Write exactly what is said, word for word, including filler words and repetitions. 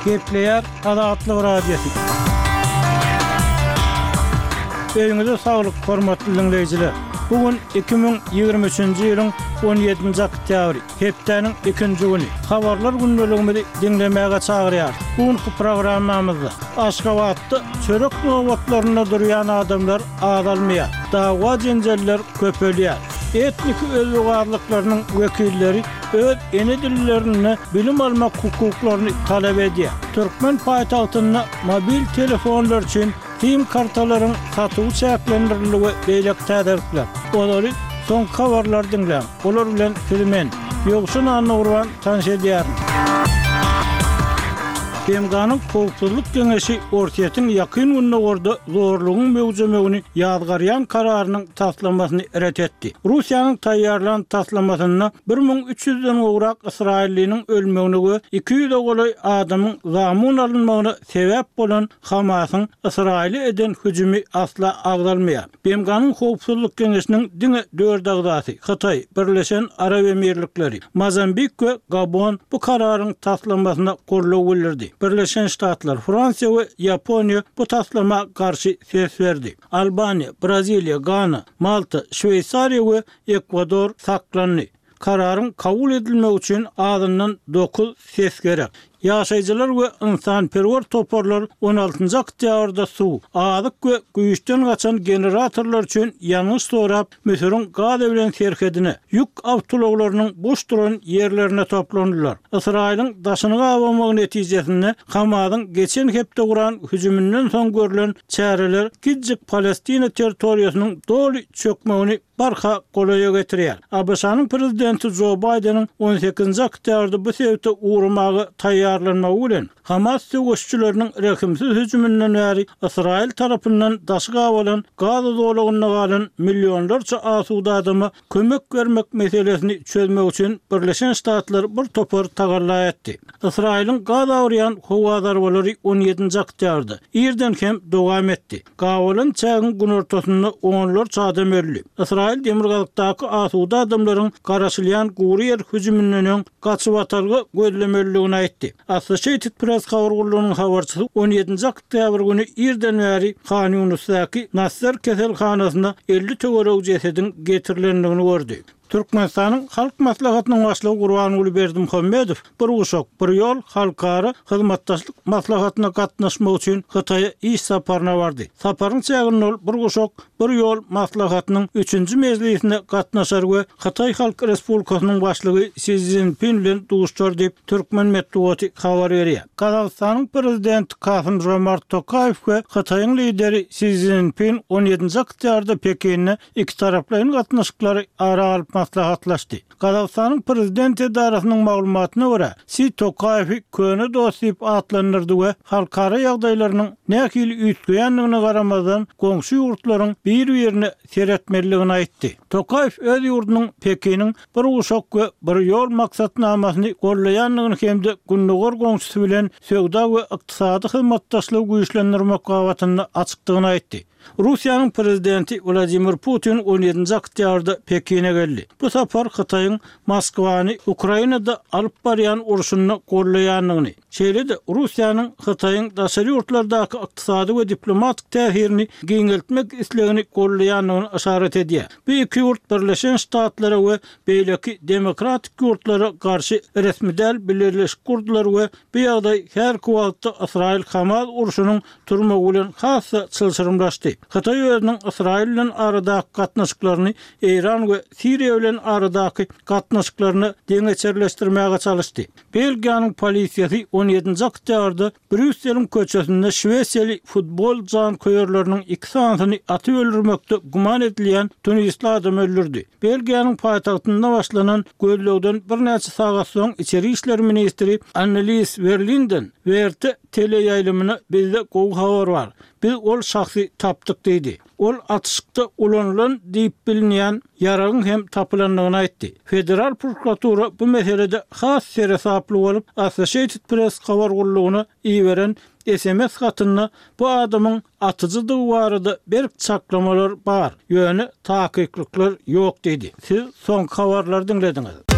Gepleyer Adaatlı Radyosu. Öňüňizde saglyk, hormatly dinleýijiler. Bugün iki bin ýygrimi üçinji ýylyň on ýedinji oktýabry, hepdeniň ikinji güni. Habarlar gündeligini dinlemäge çagyrýar. Bugünkü programmamyzda Aşgabatda çörek nowatlaryna durýan adamlar azalmaýar. Dawa jenjeller köpelýär. Etnik özügarlyklarynyň wekilleri öz ene dillerini bilim almak hukuklaryny talep edýär. Türkmen paýtagtyna mobil telefonlar üçin SIM kartalaryň satygy çäklendiriligi beýlek täderikler. Olary son habarlar dinleýän. Olar bilen filmen ýokşun anurwan tanşedýär. Pemganyň Howpsuzlyk Geňeşi ortaýatyň ýakyn gününe gorda zorlugyň mewjudlygyny ýazgarýan kararynyň taslamasyny ret etdi. Russiýanyň taýýarlan taslamasyna bir ming üç ýüzden ograk Israilliniň ölmegine we iki ýüze golay adamyň zamyn alynmagyna sebäp bolan Hamasyň Israili eden hüjümi asla agdalmaýar. Pemganyň Howpsuzlyk Geňeşiniň diňe dört agdasy Hatay, Birleşen Arab Emirlikleri, Mozambik we Gabon bu kararyň taslamasyna gorlaw bildirdi. Birleşen Ştatlar, Fransa we Ýaponiýa bu taslama karşı ses berdi. Albaniya, Braziliya, Gana, Malta, Şweýsariýa we Ekwador saklandy. Kararyň kabul edilmegi üçin azyndan dokuz ses gerek. Ýaşaýjylar we ynsanperwer toparlar on altynji oktýabrda suw, azyk we güýçden gaçan generatorlar üçin ýanyş sorap, meserin gaz bilen serkedine, ýük awtologlarynyň boş duran ýerlerine toplandylar. Israiliň daşyny gawamagy netijesinde Hamasyň geçen hepde guran hüjümünden soň görülen çäreler Kiçik Palestina territoriýasynyň doly çökmegini barha golaýa getirýär. A B S-nyň prezidenti Joe Biden'in on sekizinji oktýabrda bu sebäpde uğramagy taýýarlanmagy bilen Hamas söwüşçüleriniň rekimsiz hüjümünden bäri Israil tarapyndan daşy gawalan gaz dolagyna galan millionlarça asuda adamy kömek bermek meselesini çözmek üçin Birleşen Ştatlar bir topar tagarla etdi. Israilin gaz awryan howa darbalary on ýedinji oktýabrda ýerden hem dowam etdi. Gawalan çägiň gün ortasynda onlarça adam öldi. Israil demirgazykdaky asuda adamlaryň garaşylýan guriýer hüjümünden gaçyp atargy gözlemeligini aýtdy. Associated Press habargulluğunun habarçısı on ýedinji oktýabr günü ýerden bäri Han Ýunusdaky Nasser keselhanasynda elli töwerek jesedin getirilendigini gördü. Türkmenistanyň halk maslahatynyň başlygy Gurbanuly Berdimuhammedow bir uşak bir ýol halkara hyzmatdaşlyk maslahatyna gatnaşmak üçin Hataýa iş saparyna bardy. Saparyň çägini ol bir uşak bir ýol maslahatynyň üçünji mezgilisine gatnaşar we Hataý Halk Respublikasynyň başlygy Xi Jinping bilen duguşlar diýip Türkmen medeniýeti habar berýär. Kazakstanyň prezidenti Kasym-Jomart Tokayew we Hataýyň lideri Xi Jinping on ýedinji oktýabrda Pekinne iki taraplaryň gatnaşyklary ara alyp maslahatlaşdy. Kazakstanyň prezidenti edarasynyň maglumatyna görä, Xi Tokayew köne dost diýip atlandyrdy we halkara ýagdaýlarynyň näkil üýtgeýändigine garamazdan goňşy ýurtlaryň bir ýerine seretmeligini aýtdy. Tokayew öz ýurdunyň Pekiniň bir uşak we bir ýol maksatnamasyny gollaýandygyny hemde günnäger goňşysy bilen söwda we ykdysady hyzmatdaşlygy güýçlendirmek gawatyny açykdygyny aýtdy. Russiýanyň prezidenti Vladimir Putin on ýedinji oktýabrda Pekine geldi. Bu sapar Hataýyň Moskwany Ukrainada alyp barýan uruşyny gollaýandygyny, şeýle-de Russiýanyň Hataýyň daşary ýurtlardaky ykdysady we diplomatik täsirini giňeltmek islegini gollaýandygyny işaret edýär. Bu iki ýurt Birleşen Ştatlara we beýleki demokratik ýurtlara garşy resmi däl birleşik kurdular we bu ýagdaý her kwagtda Israil Hamas uruşynyň turmagy bilen hassa çylşyrymlaşdy. Hataý özüniň Israil bilen aradaky gatnaşyklaryny Iran we Siriýa bilen aradaky gatnaşyklaryny deňeçerleşdirmäge çalışdy. Belgiýanyň polisiýasy on ýedinji oktýabrda Brüsseliň köçesinde Şweýsariýa futbol jankoýarlarynyň iki sanatyny atyp öldürmekde guman edilýän tunisli adam öldürdi. Belgiýanyň paýtagtynda başlanan gözlegden bir näçe sagat soň içeri işler ministri Annelies Verlinden werte teleýaýlymyna bizde gowy habar bar. Biz ol şahsy tapdyk diýdi. Ol atışykda ulanylan diýip bilinýän ýaragyň hem tapylandygyny aýtdy. Federal prokuratura bu meselede has serhesaply bolup Associated Press habargullugyna iýeren S M S hatyny bu adamyň atyjydygy barada berk çaklamalar bar. Ýöne taýyklyklar ýok diýdi. Siz soň habarlar dinlediňiz.